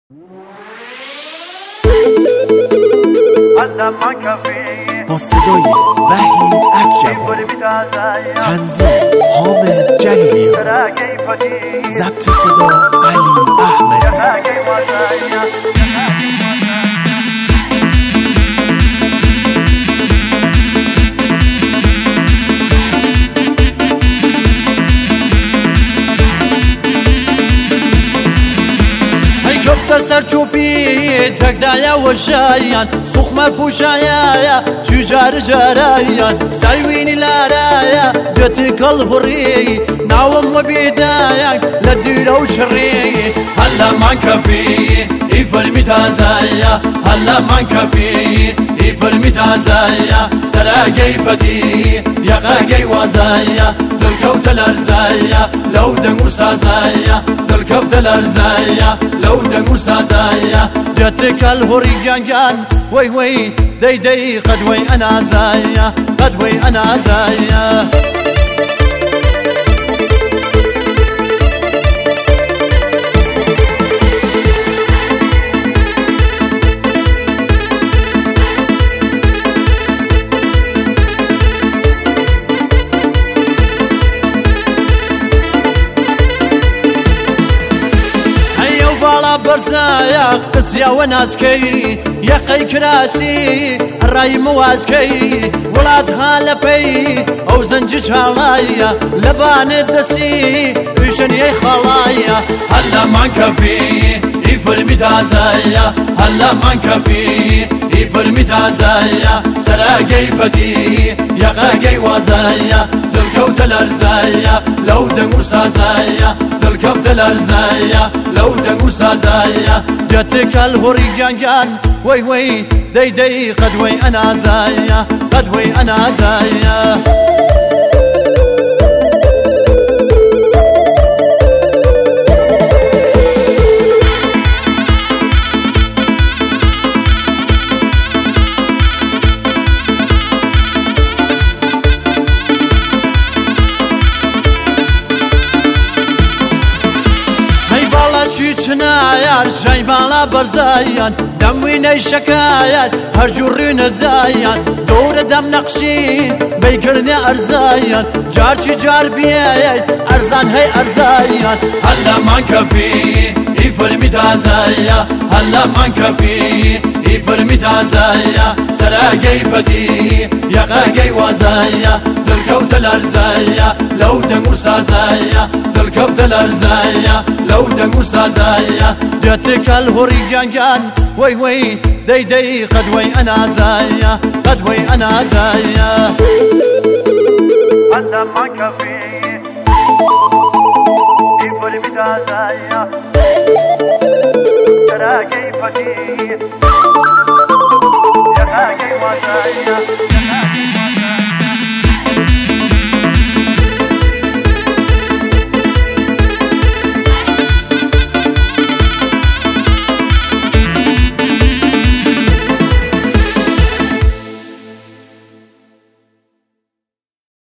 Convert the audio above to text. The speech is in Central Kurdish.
با صدای وحید اکجوان، تنظیم حامد جلیلی، ضبط صدا علی احمدی. سرچوبی تکدایا و شایان سخمه پوشایا چجار جارایان سروینی لارایا بیتی کل هری ناوم و بیدایان لدیل و شری هلا من کفی ای فرمی تازایا هلا من کفی ای فرمی تازایا سراغی پتی یقاقی وازایا دلکوت الارزایا لو دنگو سازایا دلکوت الارزایا لو دنگو سازایا جتك الهوري جان وي وي دي دي قد وي انا زايا قد وي انا زايا برزايا قسيا وناسكي يا قي كراسي الراي مواسكي ولادها لبي او زنجج هلايا لبان الدسي ويشن يا خلايا هلا من كفي يفرمي تازايا هلا من كفي يفرمي تازايا سراقي بدي يا قاقي وازايا دلكوت الارزايا لو دنقو سازايا دلكوت الارزايا لو دنقو سازايا جتك الهوري جان وي وي دي دي قد وي انا زايا قد وي انا زايا چنایان شای بالا برزایان دموینه شکایان هر جورین دایان دور دم نقشین بیگرنه ارزایان جار چی جار بیاید ارزان هی ارزایان هلا من کفی ای فرمی تازایا هلا من کفی ای فرمی تازایا سراغی پتی یقاقی وازایا دلکوت الارزایا لو دنگو سازایا دلکوت الارزایا لو دنگو سازایا جتك الهوري جان وي وي دي دي قد وي انا زايا قد وي انا زايا هلا ما كفي يفرم تازايا تراكي فتي